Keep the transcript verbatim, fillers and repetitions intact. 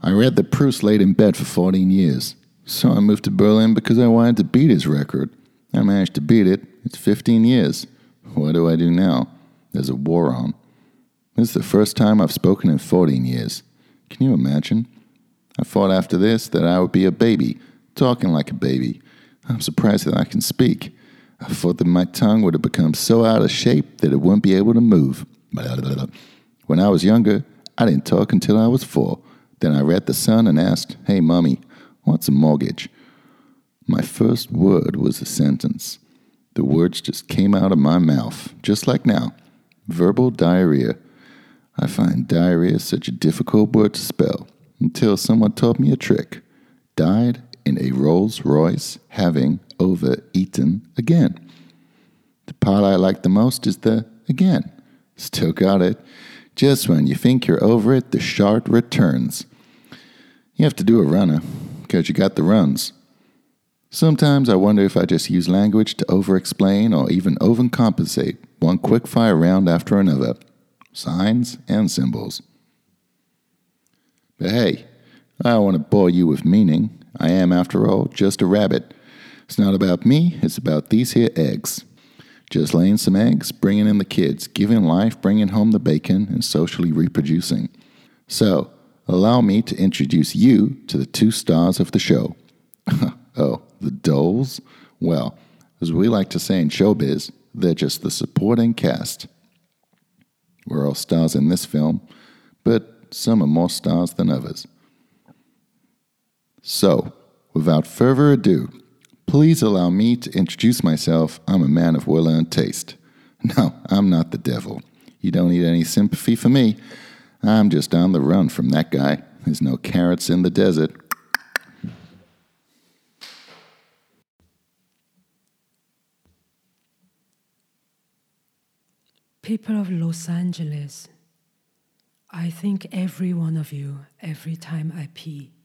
I read that Proust laid in bed for fourteen years. So I moved to Berlin because I wanted to beat his record. I managed to beat it. It's fifteen years. What do I do now? There's a war on. This is the first time I've spoken in fourteen years. Can you imagine? I thought after this that I would be a baby, talking like a baby. I'm surprised that I can speak. I thought that my tongue would have become so out of shape that it wouldn't be able to move. When I was younger, I didn't talk until I was four. Then I read The Sun and asked, "Hey, Mommy, what's a mortgage?" My first word was a sentence. The words just came out of my mouth, just like now. Verbal diarrhea. I find diarrhea such a difficult word to spell until someone taught me a trick. Died in a Rolls Royce having overeaten again. The part I like the most is the again. Still got it. Just when you think you're over it, the shard returns. You have to do a runner, because you got the runs. Sometimes I wonder if I just use language to over-explain or even overcompensate one quick-fire round after another. Signs and symbols. But hey, I don't want to bore you with meaning. I am, after all, just a rabbit. It's not about me, it's about these here eggs. Just laying some eggs, bringing in the kids, giving life, bringing home the bacon, and socially reproducing. So, allow me to introduce you to the two stars of the show. Oh, the Doles? Well, as we like to say in showbiz, they're just the supporting cast. We're all stars in this film, but some are more stars than others. So, without further ado, please allow me to introduce myself. I'm a man of well-earned taste. No, I'm not the devil. You don't need any sympathy for me. I'm just on the run from that guy. There's no carrots in the desert. People of Los Angeles, I think every one of you every time I pee.